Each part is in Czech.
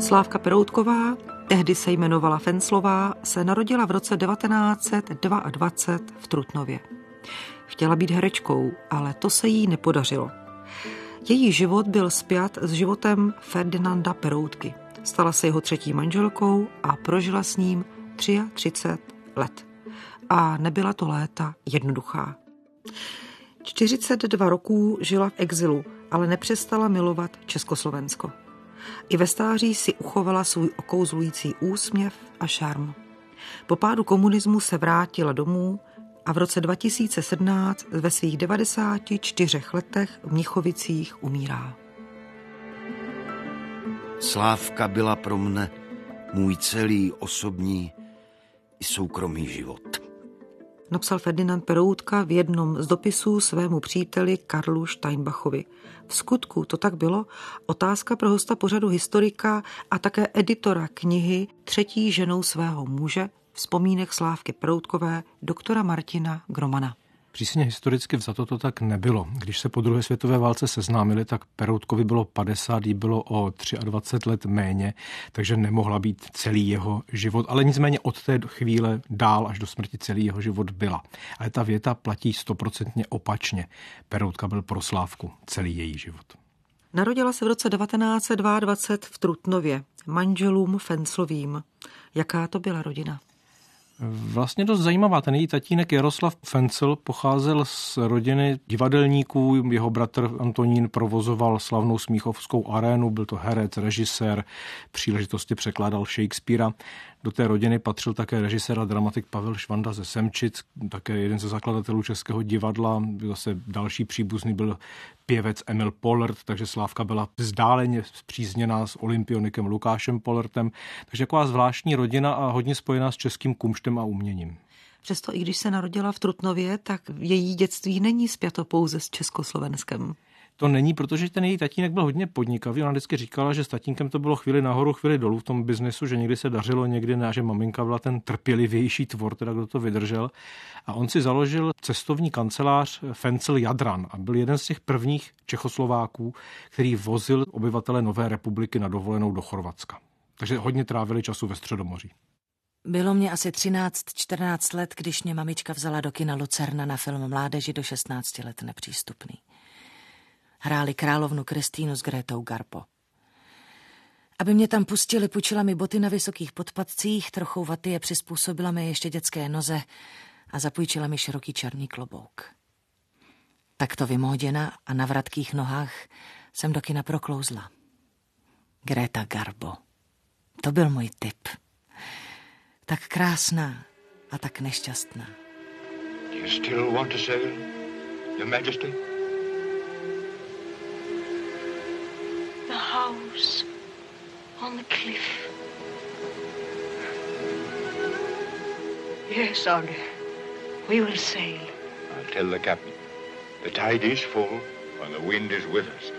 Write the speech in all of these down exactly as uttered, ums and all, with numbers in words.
Slávka Peroutková, tehdy se jmenovala Fenclová, se narodila v roce devatenáct set dvacet dva v Trutnově. Chtěla být herečkou, ale to se jí nepodařilo. Její život byl spjat s životem Ferdinanda Peroutky. Stala se jeho třetí manželkou a prožila s ním třicet tři let. A nebyla to léta jednoduchá. čtyřicet dva roků žila v exilu, ale nepřestala milovat Československo. I ve stáří si uchovala svůj okouzlující úsměv a šarm. Po pádu komunismu se vrátila domů a v roce dva tisíce sedmnáct ve svých devadesáti čtyřech letech v Mnichovicích umírá. Slávka byla pro mne můj celý osobní i soukromý život. Napsal Ferdinand Peroutka v jednom z dopisů svému příteli Karlu Steinbachovi. V skutku to tak bylo, otázka pro hosta pořadu historika a také editora knihy Třetí ženou svého muže, vzpomínek Slávky Peroutkové, doktora Martina Gromana. Přísně historicky vzato to tak nebylo. Když se po druhé světové válce seznámili, tak Peroutkovi bylo padesát, jí bylo o dvacet tři let méně, takže nemohla být celý jeho život. Ale nicméně od té chvíle dál až do smrti celý jeho život byla. Ale ta věta platí stoprocentně opačně. Peroutka byl pro Slávku celý její život. Narodila se v roce devatenáct set dvacet dva v Trutnově, manželům Fenclovým. Jaká to byla rodina? Vlastně dost zajímavá. Ten její tatínek Jaroslav Fencl pocházel z rodiny divadelníků. Jeho bratr Antonín provozoval slavnou Smíchovskou arénu, byl to herec, režisér, příležitosti překládal Shakespearea. Do té rodiny patřil také režisér a dramatik Pavel Švanda ze Semčic, také jeden ze zakladatelů Českého divadla. Zase další příbuzný byl pěvec Emil Pollert, takže Slávka byla vzdáleně spřízněná s olympionikem Lukášem Pollertem. Takže taková zvláštní rodina a hodně spojená s českým kumštem a uměním. Přesto i když se narodila v Trutnově, tak její dětství není spjato pouze s Československem. To není, protože ten její tatínek byl hodně podnikavý. Ona vždycky říkala, že s tatínkem to bylo chvíli nahoru, chvíli dolů v tom biznesu, že někdy se dařilo, někdy ne, že maminka byla ten trpělivější tvor, teda kdo to vydržel. A on si založil cestovní kancelář Fencl Jadran a byl jeden z těch prvních Čechoslováků, který vozil obyvatele Nové republiky na dovolenou do Chorvatska. Takže hodně trávili času ve Středomoří. Bylo mě asi třináct čtrnáct let, když mě mamička vzala do kina Lucerna na film Mládeži do šestnácti let nepřístupný. Hráli královnu Kristýnu s Grétou Garbo. Aby mě tam pustili, půjčila mi boty na vysokých podpatcích, trochu vaty je přizpůsobila mi ještě dětské noze a zapůjčila mi široký černý klobouk. Takto vymóděna a na vratkých nohách jsem do kina proklouzla. Gréta Garbo. To byl můj typ. Tak krásná a tak nešťastná. Do you still want to sail, Your Majesty? The house on the cliff. Yes, Arne. We will sail. I'll tell the captain. The tide is full and the wind is with us.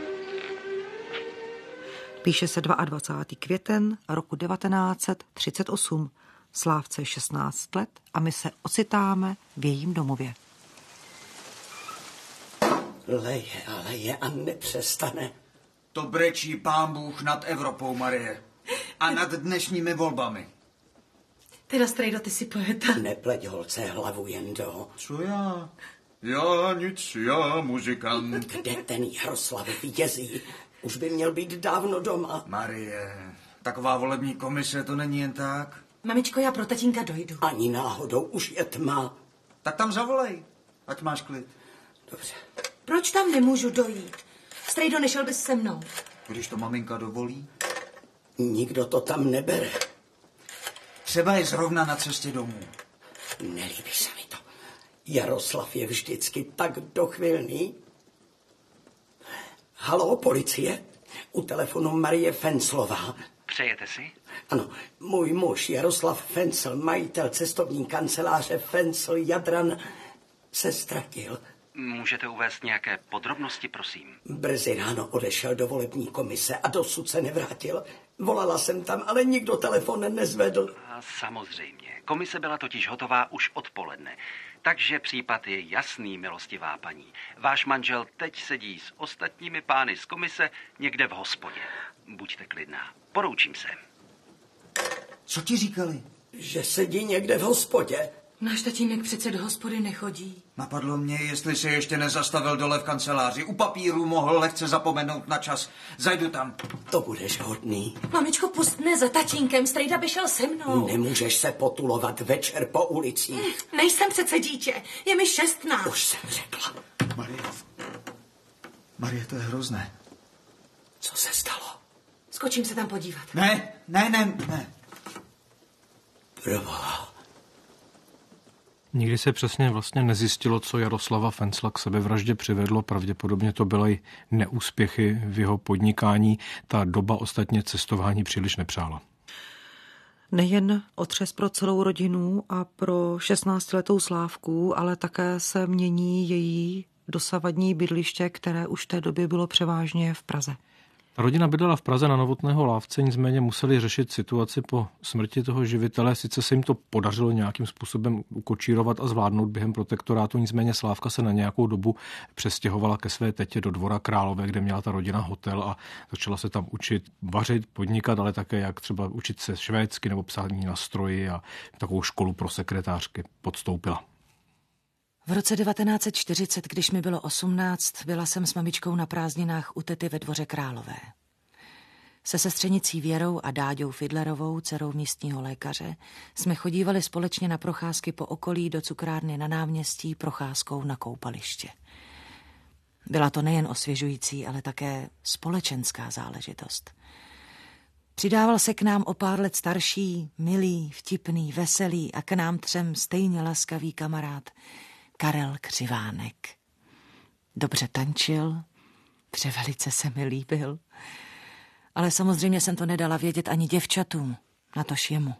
Píše se dvacátého druhého květen roku devatenáct set třicet osm. Slávce šestnáct let a my se ocitáme v jejím domově. Leje a leje a nepřestane. To brečí pán Bůh nad Evropou, Marie. A nad dnešními volbami. Teda, strejdo, ty si poeta. Nepleť, holce, hlavu jen do. Co já? Já nic, já muzikant. Kde ten Jaroslav jezdí? Už by měl být dávno doma. Marie, taková volební komise to není jen tak. Mamičko, já pro tatínka dojdu. Ani náhodou, už je tma. Tak tam zavolej, ať máš klid. Dobře. Proč tam nemůžu dojít? Strejdo, nešel bys se mnou. Když to maminka dovolí? Nikdo to tam nebere. Třeba je zrovna na cestě domů. Nelíbí se mi to. Jaroslav je vždycky tak dochvilný. Haló, policie? U telefonu Marie Fenclová. Přejete si? Ano, můj muž Jaroslav Fencl, majitel cestovní kanceláře Fencl Jadran, se ztratil. Můžete uvést nějaké podrobnosti, prosím? Brzy ráno odešel do volební komise a dosud se nevrátil. Volala jsem tam, ale nikdo telefon nezvedl. A samozřejmě. Komise byla totiž hotová už odpoledne. Takže případ je jasný, milostivá paní. Váš manžel teď sedí s ostatními pány z komise někde v hospodě. buďte klidná. Poroučím se. Co ti říkali? Že sedí někde v hospodě. Náš tatínek přece do hospody nechodí. Napadlo mě, jestli se ještě nezastavil dole v kanceláři. U papíru mohl lehce zapomenout na čas. Zajdu tam. To budeš hodný. Mamičko, pust mne za tatínkem, strejda by šel se mnou. Nemůžeš se potulovat večer po ulicích. Nejsem přece dítě, je mi šestnáct. Už jsem řekla. Marie, Marie, to je hrozné. Co se stalo? Skočím se tam podívat. Ne, ne, ne, ne. Proboha. Nikdy se přesně vlastně nezjistilo, co Jaroslava Fencla k sebevraždě přivedlo. Pravděpodobně to byly neúspěchy v jeho podnikání. Ta doba ostatně cestování příliš nepřála. Nejen otřes pro celou rodinu a pro šestnáctiletou Slávku, ale také se mění její dosavadní bydliště, které už v té době bylo převážně v Praze. Rodina bydlela v Praze na Novotného Lávce, nicméně museli řešit situaci po smrti toho živitele. Sice se jim to podařilo nějakým způsobem ukočírovat a zvládnout během protektorátu, nicméně Slávka se na nějakou dobu přestěhovala ke své tetě do Dvora Králové, kde měla ta rodina hotel a začala se tam učit vařit, podnikat, ale také jak třeba učit se švédsky nebo psání na stroji a takovou školu pro sekretářky podstoupila. V roce devatenáct set čtyřicet, když mi bylo osmnáct, byla jsem s mamičkou na prázdninách u tety ve Dvoře Králové. Se sestřenicí Věrou a Dáďou Fidlerovou, dcerou místního lékaře, jsme chodívali společně na procházky po okolí do cukrárny na náměstí procházkou na koupaliště. Byla to nejen osvěžující, ale také společenská záležitost. Přidával se k nám o pár let starší, milý, vtipný, veselý a k nám třem stejně laskavý kamarád Karel Křivánek. Dobře tančil, převelice se mi líbil, ale samozřejmě jsem to nedala vědět ani děvčatům, natož jemu.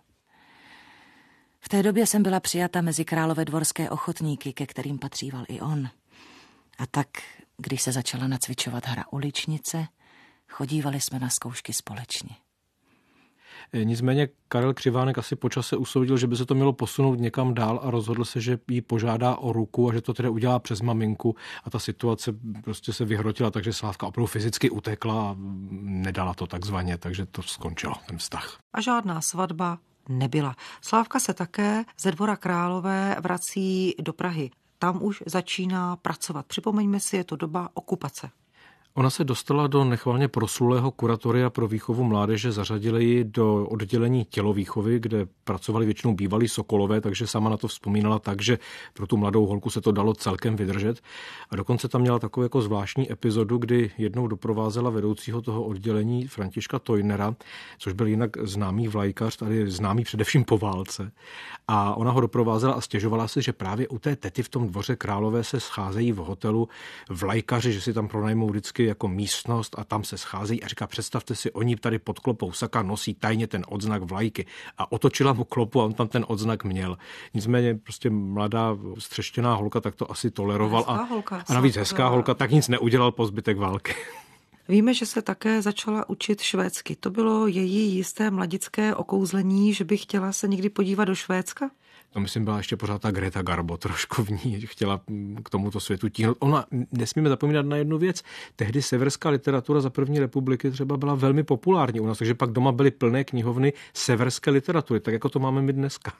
V té době jsem byla přijata mezi královédvorské ochotníky, ke kterým patříval i on. A tak, když se začala nacvičovat hra Uličnice, chodívali jsme na zkoušky společně. Nicméně Karel Křivánek asi po čase usoudil, že by se to mělo posunout někam dál a rozhodl se, že jí požádá o ruku a že to tedy udělá přes maminku a ta situace prostě se vyhrotila, takže Slávka opravdu fyzicky utekla a nedala to takzvaně, takže to skončilo, ten vztah. A žádná svatba nebyla. Slávka se také ze Dvora Králové vrací do Prahy. Tam už začíná pracovat. Připomeňme si, je to doba okupace. Ona se dostala do nechvalně proslulého kuratoria pro výchovu mládeže, zařadili ji do oddělení tělovýchovy, kde pracovali většinou bývalí sokolové, takže sama na to vzpomínala tak, že pro tu mladou holku se to dalo celkem vydržet. A dokonce tam měla takovou jako zvláštní epizodu, kdy jednou doprovázela vedoucího toho oddělení Františka Tojnera, což byl jinak známý vlajkař, tady známý především po válce. A ona ho doprovázela a stěžovala si, že právě u té tety v tom Dvoře Králové se scházejí v hotelu vlajkaři, že si tam pronajmou vždycky jako místnost a tam se scházejí a říká, představte si, oni tady pod klopou saka nosí tajně ten odznak vlajky a otočila mu klopu a on tam ten odznak měl. Nicméně prostě mladá střeštěná holka tak to asi toleroval a, holka, a navíc hezká holka, tak nic neudělal po zbytek války. Víme, že se také začala učit švédsky. To bylo její jisté mladické okouzlení, že by chtěla se někdy podívat do Švédska? To myslím byla ještě pořád ta Greta Garbo trošku v ní, chtěla k tomuto světu tíhnout. Ona, nesmíme zapomínat na jednu věc, tehdy severská literatura za první republiky třeba byla velmi populární u nás, takže pak doma byly plné knihovny severské literatury, tak jako to máme my dneska.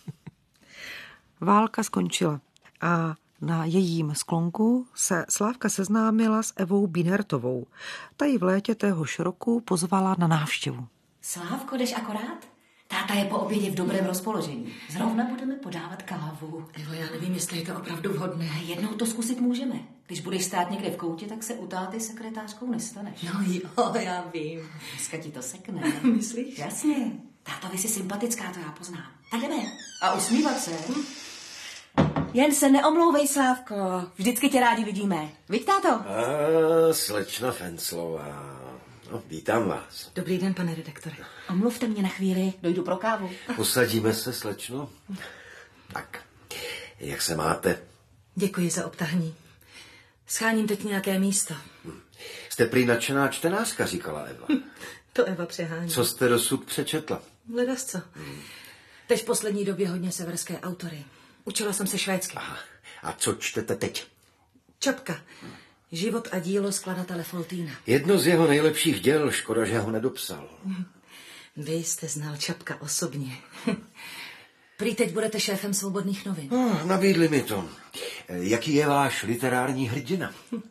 Válka skončila a na jejím sklonku se Slávka seznámila s Evou Bínhertovou. Ta ji v létě téhož roku pozvala na návštěvu. Slávko, jdeš akorát? Táta je po obědě v dobrém rozpoložení. Zrovna budeme podávat kávu. Evo, já nevím, jestli je to opravdu vhodné. Jednou to zkusit můžeme. Když budeš stát někde v koutě, tak se u táty sekretářkou nestaneš. No jo, já vím. Dneska ti to sekne. Myslíš? Jasně. Tátovi jsi sympatická, to já poznám. Tak jdeme. A usmívat se. Hm? Jen se neomlouvej, Slávko. Vždycky tě rádi vidíme. Viď, táto? A, slečna Fenclová. No, vítám vás. Dobrý den, pane redaktore. Omluvte mě na chvíli, dojdu pro kávu. Posadíme se, slečno. Tak, jak se máte? Děkuji za obtahní. Scháním teď nějaké místo. Hm. Jste prý nadšená čtenářka, říkala Eva. To Eva přehání. Co jste dosud přečetla? Hledáš co? Hmm. Teď v poslední době hodně severské autory. Učila jsem se švédsky. Aha. A co čtete teď? Čapka. Život a dílo skladatele Foltýna. Jedno z jeho nejlepších děl, škoda, že ho nedopsal. Vy jste znal Čapka osobně. Prý teď budete šéfem Svobodných novin. No, nabídli mi to. Jaký je váš literární hrdina?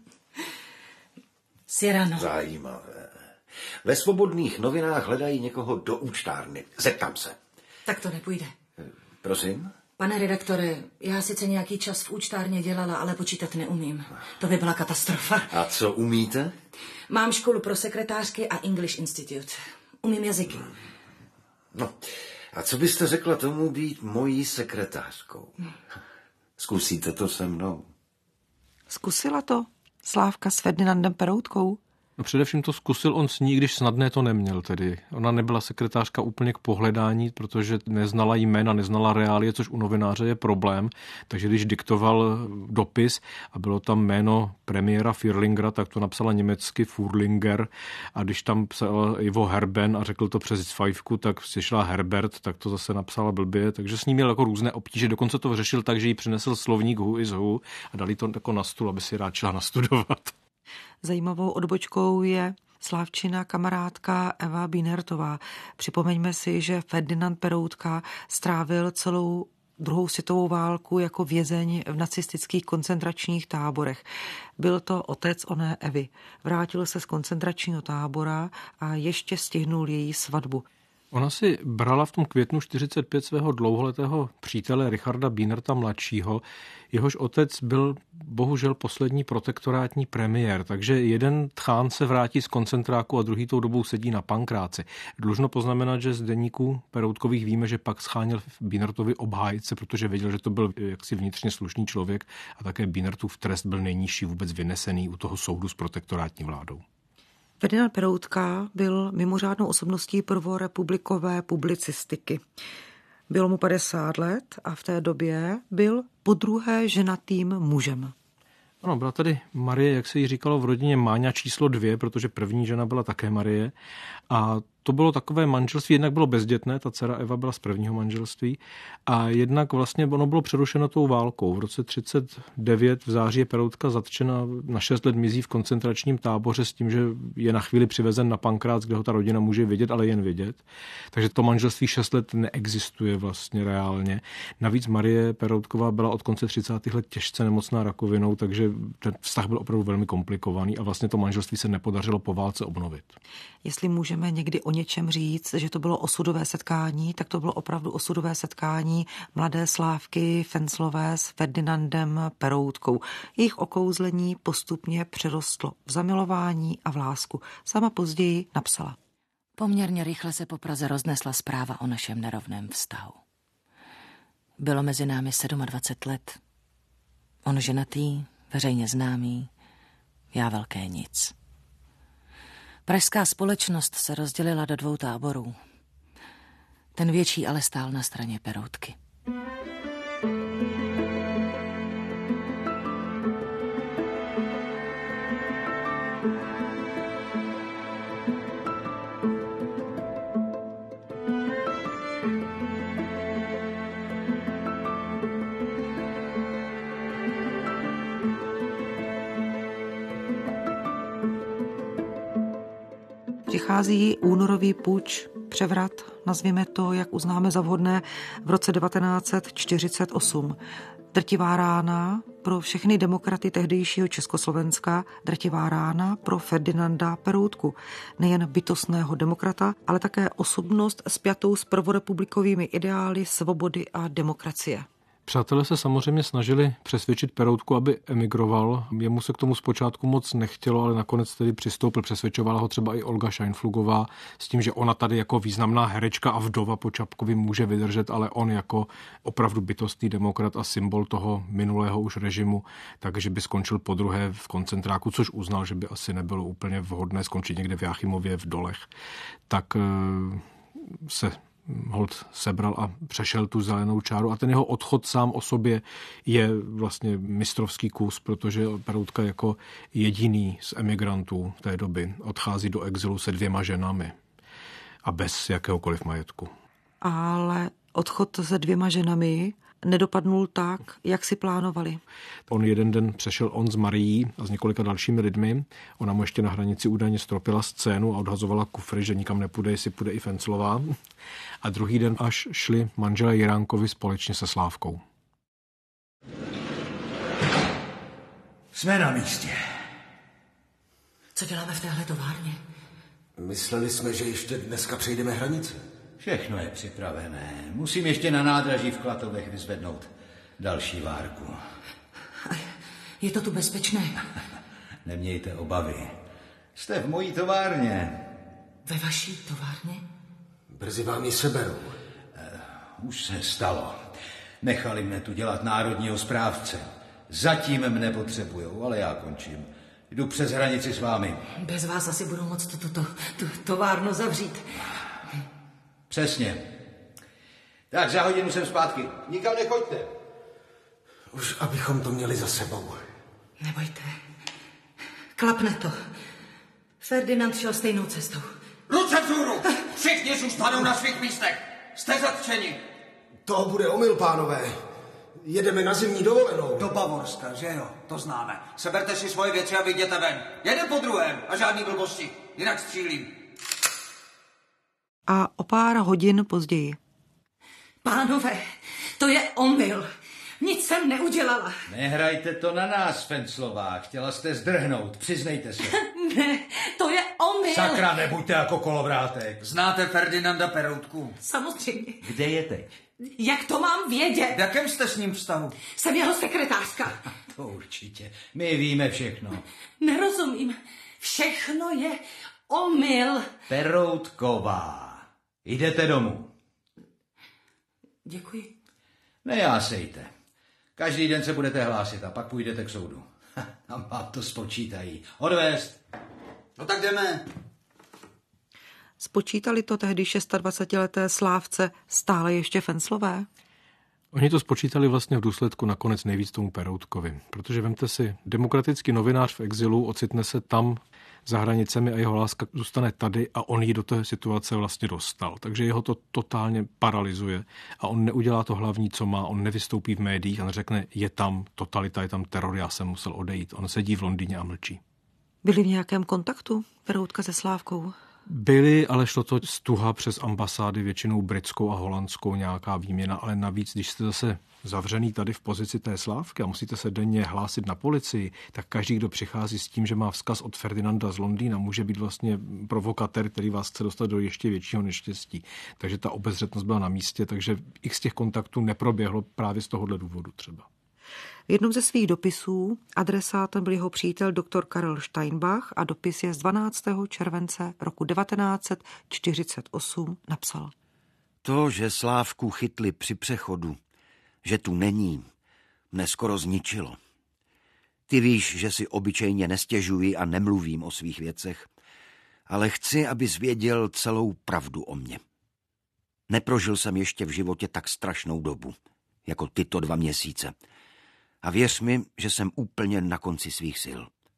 Cyrano. Zajímavé. Ve Svobodných novinách hledají někoho do účtárny. Zeptám se. Tak to nepůjde. Prosím? Pane redaktore, já sice nějaký čas v účtárně dělala, ale počítat neumím. To by byla katastrofa. A co umíte? Mám školu pro sekretářky a English Institute. Umím jazyky. No, a co byste řekla tomu být mojí sekretářkou? Zkusíte to se mnou? Zkusila to Slávka s Ferdinandem Peroutkou? No především to zkusil on s ní, když snadné to neměl tedy. Ona nebyla sekretářka úplně k pohledání, protože neznala jména, neznala reálie, což u novináře je problém. Takže když diktoval dopis a bylo tam jméno premiéra Firlingera, tak to napsala německy Furlinger. A když tam psal Ivo Herben a řekl to přes fajfku, tak si šla Herbert, tak to zase napsala blbě. Takže s ním měl jako různé obtíže. Dokonce to řešil tak, že jí přinesl slovník Who is Who a dali to jako na stůl, aby si ráčila nastudovat. Zajímavou odbočkou je Slávčina kamarádka Eva Bínertová. Připomeňme si, že Ferdinand Peroutka strávil celou druhou světovou válku jako vězeň v nacistických koncentračních táborech. Byl to otec oné Evy. Vrátil se z koncentračního tábora a ještě stihnul její svatbu. Ona si brala v tom květnu čtyřicet pět svého dlouholetého přítele Richarda Bínerta mladšího, jehož otec byl bohužel poslední protektorátní premiér, takže jeden tchán se vrátí z koncentráku a druhý tou dobou sedí na Pankráci. Dlužno poznamenat, že z deníků Peroutkových víme, že pak scháněl Bínertovi obhájce, protože věděl, že to byl jaksi vnitřně slušný člověk a také Bínertův trest byl nejnižší vůbec vynesený u toho soudu s protektorátní vládou. Ferdinand Peroutka byl mimořádnou osobností prvorepublikové publicistiky. Bylo mu padesát let a v té době byl podruhé ženatým mužem. Ano, byla tady Marie, jak se jí říkalo v rodině, Máňa číslo dvě, protože první žena byla také Marie. A to bylo takové manželství, jednak bylo bezdětné, ta dcera Eva byla z prvního manželství a jednak vlastně ono bylo přerušeno tou válkou. V roce třicet devět v září je Peroutka zatčena, na šest let mizí v koncentračním táboře s tím, že je na chvíli přivezen na Pankrác, kde ho ta rodina může vidět, ale jen vidět. Takže to manželství šest let neexistuje vlastně reálně. Navíc Marie Peroutková byla od konce třicátých let těžce nemocná rakovinou, takže ten vztah byl opravdu velmi komplikovaný a vlastně to manželství se nepodařilo po válce obnovit. Jestli můžeme někdy o něčem říct, že to bylo osudové setkání, tak to bylo opravdu osudové setkání mladé Slávky Fenclové s Ferdinandem Peroutkou. Jejich okouzlení postupně přerostlo v zamilování a v lásku. Sama později napsala. Poměrně rychle se po Praze roznesla zpráva o našem nerovném vztahu. Bylo mezi námi dvacet sedm let. On ženatý, veřejně známý, já velké nic. Pražská společnost se rozdělila do dvou táborů. Ten větší ale stál na straně Peroutky. Přichází únorový puč, převrat, nazvěme to, jak uznáme za vhodné, v roce devatenáct set čtyřicet osm. Drtivá rána pro všechny demokraty tehdejšího Československa, drtivá rána pro Ferdinanda Peroutku. Nejen bytostného demokrata, ale také osobnost spjatou s prvorepublikovými ideály svobody a demokracie. Přátelé se samozřejmě snažili přesvědčit Peroutku, aby emigroval. Jemu se k tomu zpočátku moc nechtělo, ale nakonec tedy přistoupil. Přesvědčovala ho třeba i Olga Šajnflugová s tím, že ona tady jako významná herečka a vdova po Čapkovi může vydržet, ale on jako opravdu bytostný demokrat a symbol toho minulého už režimu, takže by skončil podruhé v koncentráku, což uznal, že by asi nebylo úplně vhodné skončit někde v Jáchymově v dolech. Tak se holt sebral a přešel tu zelenou čáru a ten jeho odchod sám o sobě je vlastně mistrovský kus, protože Peroutka jako jediný z emigrantů té doby odchází do exilu se dvěma ženami a bez jakéhokoliv majetku. Ale odchod se dvěma ženami nedopadnul tak, jak si plánovali. On jeden den přešel on s Marií a s několika dalšími lidmi. Ona mu ještě na hranici údajně stropila scénu a odhazovala kufry, že nikam nepůjde, jestli půjde i Fenclová. A druhý den až šli manželé Jiránkovi společně se Slávkou. Jsme na místě. Co děláme v téhle továrně? Mysleli jsme, že ještě dneska přejdeme hranice. Všechno je připravené. Musím ještě na nádraží v Klatovech vyzvednout další várku. Je to tu bezpečné? Nemějte obavy. Jste v mojí továrně. Ve vaší továrně? Brzy vám ji seberou. Uh, už se stalo. Nechali mne tu dělat národního správce. Zatím mne potřebujou, ale já končím. Jdu přes hranici s vámi. Bez vás asi budu moct tu, tu, tu, tu továrnu zavřít. Přesně. Tak za hodinu jsem zpátky. Nikam nechoďte. Už abychom to měli za sebou. Nebojte. Klapne to. Ferdinand šel stejnou cestou. Ruce vzhůru! Všichni zůstanou na svých místech. Jste zatčeni. To bude omyl, pánové. Jedeme na zimní dovolenou. Do Bavorska, že jo? To známe. Seberte si svoje věci a vyjděte ven. Jeden po druhém a žádný blbosti. Jinak střílím. A o pár hodin později. Pánové, to je omyl. Nic jsem neudělala. Nehrajte to na nás, Fenclová. Chtěla jste zdrhnout, přiznejte se. Ne, to je omyl. Sakra, nebuďte jako kolovrátek. Znáte Ferdinanda Peroutku? Samozřejmě. Kde je teď? Jak to mám vědět? V jakém jste s ním vztahu? Jsem jeho sekretářka. To určitě. My víme všechno. Nerozumím. Všechno je omyl. Peroutková. Jdete domů. Děkuji. Nejásejte. Každý den se budete hlásit a pak půjdete k soudu. A vám to spočítají. Odvést. No tak jdeme. Spočítali to tehdy dvacetišestileté Slávce stále ještě Fenclové? Oni to spočítali vlastně v důsledku nakonec nejvíc tomu Peroutkovi. Protože vemte si, demokratický novinář v exilu ocitne se tam za hranicemi a jeho láska zůstane tady a on ji do té situace vlastně dostal. Takže jeho to totálně paralyzuje a on neudělá to hlavní, co má. On nevystoupí v médiích a neřekne, je tam totalita, je tam teror, já jsem musel odejít. On sedí v Londýně a mlčí. Byli v nějakém kontaktu Peroutka se Slávkou? Byli, ale šlo to stuha přes ambasády, většinou britskou a holandskou nějaká výměna, ale navíc, když jste zase zavřený tady v pozici té Slávky a musíte se denně hlásit na policii, tak každý, kdo přichází s tím, že má vzkaz od Ferdinanda z Londýna, může být vlastně provokatér, který vás chce dostat do ještě většího neštěstí. Takže ta obezřetnost byla na místě, takže x těch kontaktů neproběhlo právě z tohohle důvodu třeba. V jednom ze svých dopisů adresátem byl jeho přítel doktor Karel Steinbach a dopis je z dvanáctého července roku devatenáct set čtyřicet osm napsal. To, že Slávku chytli při přechodu, že tu není, mne skoro zničilo. Ty víš, že si obyčejně nestěžuji a nemluvím o svých věcech, ale chci, abys věděl celou pravdu o mně. Neprožil jsem ještě v životě tak strašnou dobu, jako tyto dva měsíce. A věř mi, že jsem úplně na konci svých sil.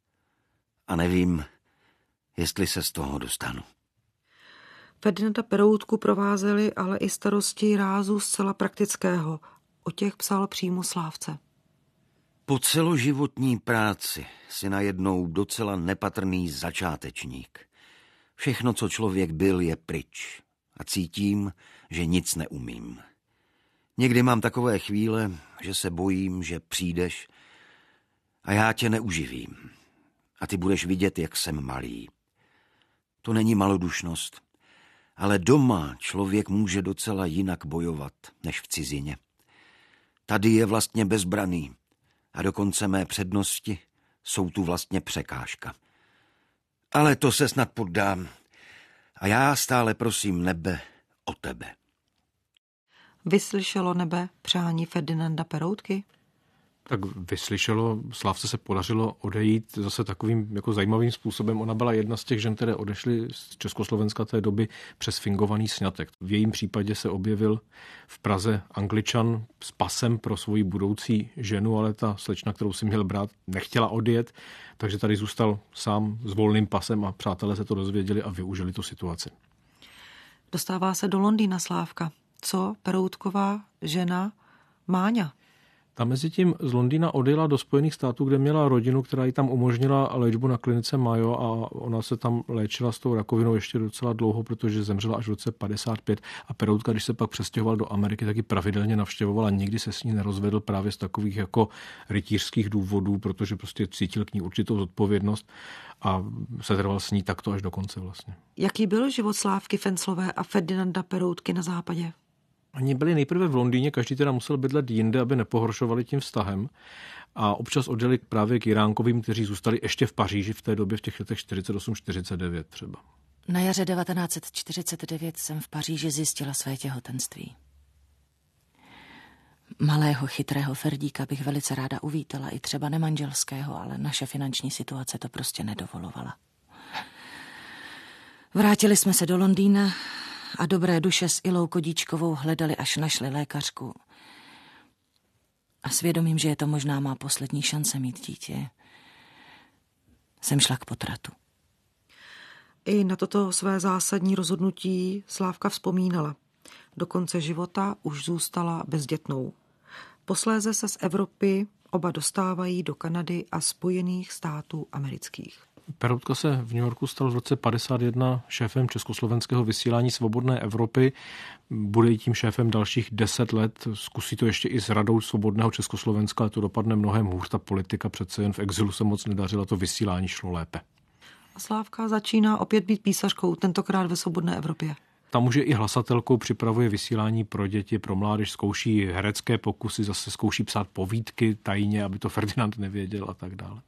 A nevím, jestli se z toho dostanu. Ferdinanda Peroutku provázely ale i starosti rázu zcela praktického. O těch psal přímo Slávce. Po celoživotní práci si najednou docela nepatrný začátečník. Všechno, co člověk byl, je pryč. A cítím, že nic neumím. Někdy mám takové chvíle, že se bojím, že přijdeš a já tě neuživím. A ty budeš vidět, jak jsem malý. To není malodušnost, ale doma člověk může docela jinak bojovat, než v cizině. Tady je vlastně bezbraný a dokonce mé přednosti jsou tu vlastně překážka. Ale to se snad poddám a já stále prosím nebe o tebe. Vyslyšelo nebe přání Ferdinanda Peroutky? Tak vyslyšelo, Slávce se podařilo odejít zase takovým jako zajímavým způsobem. Ona byla jedna z těch žen, které odešly z Československa té doby přes fingovaný sňatek. V jejím případě se objevil v Praze Angličan s pasem pro svoji budoucí ženu, ale ta slečna, kterou si měl brát, nechtěla odjet, takže tady zůstal sám s volným pasem a přátelé se to dozvěděli a využili tu situaci. Dostává se do Londýna Slávka. Co Peroutková žena Máňa. Ta mezi tím z Londýna odjela do Spojených států, kde měla rodinu, která jí tam umožnila léčbu na klinice Mayo a ona se tam léčila s tou rakovinou ještě docela dlouho, protože zemřela až v roce padesát pět a Peroutka, když se pak přestěhoval do Ameriky, taky pravidelně navštěvovala. Nikdy se s ní nerozvedl právě z takových jako rytířských důvodů, protože prostě cítil k ní určitou zodpovědnost a setrval s ní takto až do konce vlastně. Jaký byl život Slávky Fenclové a Ferdinanda Peroutky na západě? Oni byli nejprve v Londýně, každý teda musel bydlet jinde, aby nepohoršovali tím vztahem. A občas odjeli právě k Jiránkovým, kteří zůstali ještě v Paříži v té době, v těch letech čtyřicet osm čtyřicet devět třeba. Na jaře devatenáct set čtyřicet devět jsem v Paříži zjistila své těhotenství. Malého chytrého Ferdíka bych velice ráda uvítala, i třeba nemanželského, ale naše finanční situace to prostě nedovolovala. Vrátili jsme se do Londýna a dobré duše s Ilou Kodíčkovou hledali, až našli lékařku. A svědomím, že je to možná má poslední šance mít dítě, jsem šla k potratu. I na toto své zásadní rozhodnutí Slávka vzpomínala. Do konce života už zůstala bezdětnou. Posléze se z Evropy oba dostávají do Kanady a Spojených států amerických. Peroutka se v New Yorku stal v roce padesát jedna šéfem československého vysílání Svobodné Evropy. Bude i tím šéfem dalších deset let. Zkusí to ještě i s Radou Svobodného Československa, ale to dopadne mnohem hůř. Ta politika přece jen v exilu se moc nedařila, to vysílání šlo lépe. A Slávka začíná opět být písařkou, tentokrát ve Svobodné Evropě. Tam už je i hlasatelkou, připravuje vysílání pro děti, pro mládež, zkouší herecké pokusy, zase zkouší psát povídky tajně, aby to Ferdinand nevěděl a tak dále.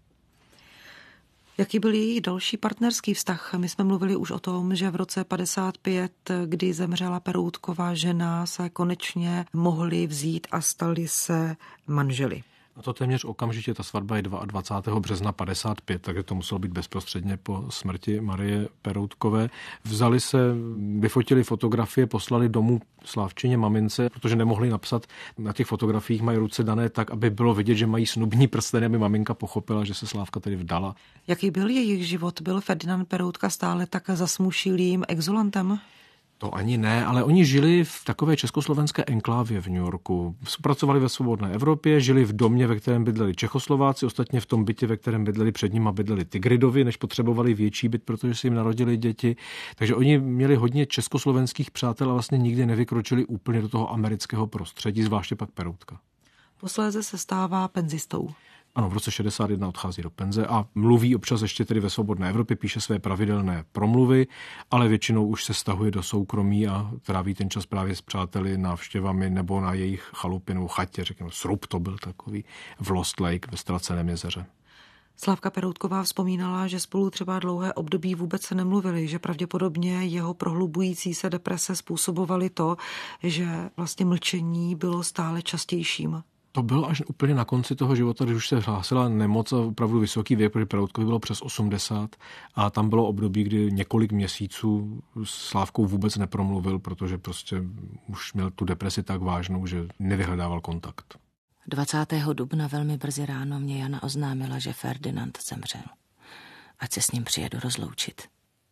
Jaký byl její další partnerský vztah? My jsme mluvili už o tom, že v roce padesát pět, kdy zemřela Peroutková žena, se konečně mohli vzít a stali se manželi. A to téměř okamžitě, ta svatba je dvacátého druhého března padesát pět, takže to muselo být bezprostředně po smrti Marie Peroutkové. Vzali se, vyfotili fotografie, poslali domů Slávčině mamince, protože nemohli napsat, na těch fotografiích mají ruce dané tak, aby bylo vidět, že mají snubní prsteny, aby maminka pochopila, že se Slávka tedy vdala. Jaký byl jejich život? Byl Ferdinand Peroutka stále tak zasmušilým exulantem? To ani ne, ale oni žili v takové československé enklávě v New Yorku. Pracovali ve Svobodné Evropě, žili v domě, ve kterém bydleli Čechoslováci, ostatně v tom bytě, ve kterém bydleli před nimi, bydleli Tigridovi, než potřebovali větší byt, protože si jim narodili děti. Takže oni měli hodně československých přátel a vlastně nikdy nevykročili úplně do toho amerického prostředí, zvláště pak Peroutka. Posléze se stává penzistou. Ano, v roce šedesát jedna odchází do penze a mluví občas ještě tedy ve Svobodné Evropě, píše své pravidelné promluvy, ale většinou už se stahuje do soukromí a tráví ten čas právě s přáteli, návštěvami nebo na jejich chalupě nebo chatě, řekněme, srub to byl takový, v Lost Lake ve Ztraceném jezeře. Slávka Peroutková vzpomínala, že spolu třeba dlouhé období vůbec se nemluvili, že pravděpodobně jeho prohlubující se deprese způsobovaly to, že vlastně mlčení bylo stále častějším. To bylo až úplně na konci toho života, když už se hlásila nemoc a opravdu vysoký věk, protože Peroutkovi bylo přes osmdesát a tam bylo období, kdy několik měsíců s Slávkou vůbec nepromluvil, protože prostě už měl tu depresi tak vážnou, že nevyhledával kontakt. dvacátého dubna velmi brzy ráno mě Jana oznámila, že Ferdinand zemřel. Ať se s ním přijedu rozloučit.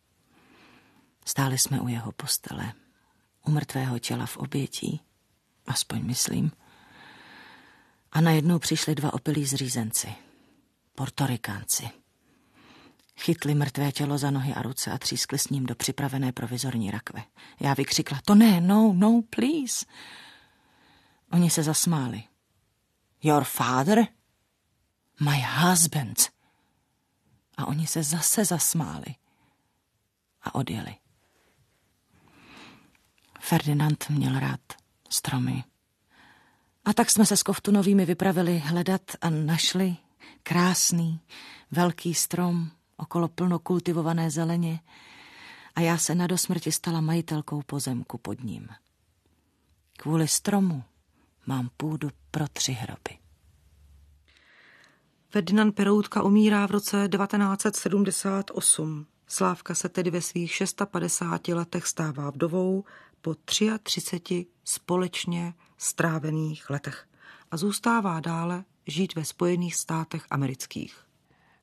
Stáli jsme u jeho postele, u mrtvého těla v obětí, aspoň myslím. A najednou přišli dva opilí zřízenci, Portorikánci. Chytli mrtvé tělo za nohy a ruce a třískli s ním do připravené provizorní rakve. Já vykřikla, to ne, no, no, please. Oni se zasmáli. Your father? My husband. A oni se zase zasmáli a odjeli. Ferdinand měl rád stromy. A tak jsme se s Kovtunovými vypravili hledat a našli krásný, velký strom, okolo plno kultivované zeleně a já se na dosmrti stala majitelkou pozemku pod ním. Kvůli stromu mám půdu pro tři hroby. Ferdinand Peroutka umírá v roce devatenáct set sedmdesát osm. Slávka se tedy ve svých padesáti šesti letech stává vdovou po třiatřiceti tři společně strávených letech a zůstává dále žít ve Spojených státech amerických.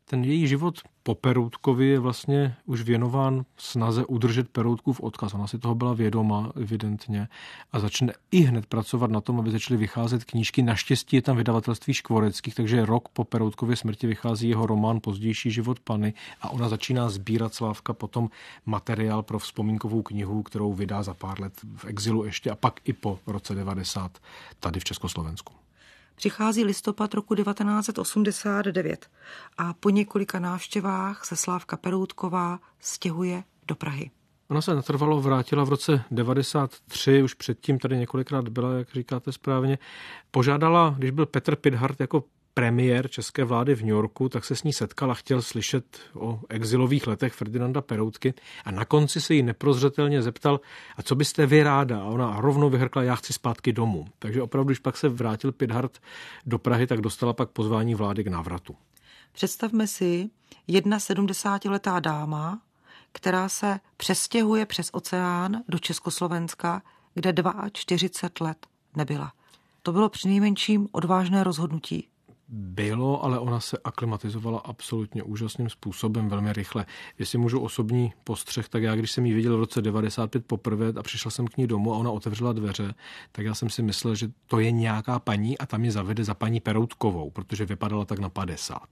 Ten její život po Peroutkovi je vlastně už věnován snaze udržet Peroutkův odkaz. Ona si toho byla vědoma, evidentně, a začne i hned pracovat na tom, aby začaly vycházet knížky. Naštěstí je tam vydavatelství Škvoreckých, takže rok po Peroutkově smrti vychází jeho román Pozdější život Panny a ona začíná sbírat, Slávka, potom materiál pro vzpomínkovou knihu, kterou vydá za pár let v exilu ještě a pak i po roce devadesát tady v Československu. Přichází listopad roku devatenáct set osmdesát devět a po několika návštěvách se Slávka Peroutková stěhuje do Prahy. Ona se natrvalo vrátila v roce devadesát tři, už předtím tady několikrát byla, jak říkáte správně. Požádala, když byl Petr Pithart jako premiér české vlády v New Yorku, tak se s ní setkala, chtěl slyšet o exilových letech Ferdinanda Peroutky a na konci se jí neprozřetelně zeptal, a co byste vy ráda? A ona rovnou vyhrkla, já chci zpátky domů. Takže opravdu, když pak se vrátil Pithart do Prahy, tak dostala pak pozvání vlády k návratu. Představme si jedna sedmdesátiletá dáma, která se přestěhuje přes oceán do Československa, kde čtyřicet dva let nebyla. To bylo přinejmenším odvážné rozhodnutí. Bylo, ale ona se aklimatizovala absolutně úžasným způsobem, velmi rychle. Jestli můžu osobní postřeh, tak já, když jsem ji viděl v roce devadesát pět poprvé a přišel jsem k ní domů a ona otevřela dveře, tak já jsem si myslel, že to je nějaká paní a tam mě zavede za paní Peroutkovou, protože vypadala tak na padesát.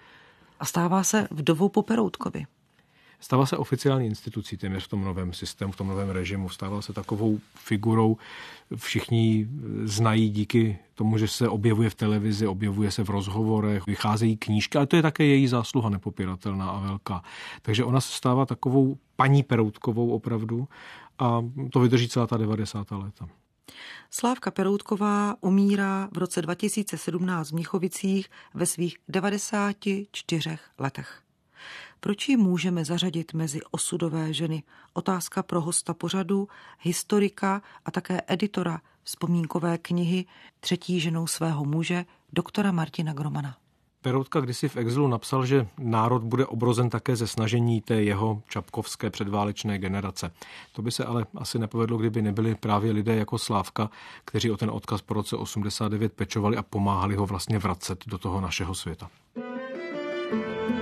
A stává se vdovou po Peroutkovi. Stává se oficiální institucí téměř v tom novém systému, v tom novém režimu. Stává se takovou figurou, všichni znají díky tomu, že se objevuje v televizi, objevuje se v rozhovorech, vycházejí knížky, ale to je také její zásluha nepopiratelná a velká. Takže ona se stává takovou paní Peroutkovou opravdu a to vydrží celá ta devadesátá léta. Slávka Peroutková umírá v roce dva tisíce sedmnáct v Mnichovicích ve svých devadesáti čtyřech letech. Proč ji můžeme zařadit mezi osudové ženy? Otázka pro hosta pořadu, historika a také editora vzpomínkové knihy Třetí ženou svého muže, doktora Martina Gromana. Peroutka kdysi v exilu napsal, že národ bude obrozen také ze snažení té jeho čapkovské předválečné generace. To by se ale asi nepovedlo, kdyby nebyli právě lidé jako Slávka, kteří o ten odkaz po roce osmdesát devět pečovali a pomáhali ho vlastně vracet do toho našeho světa.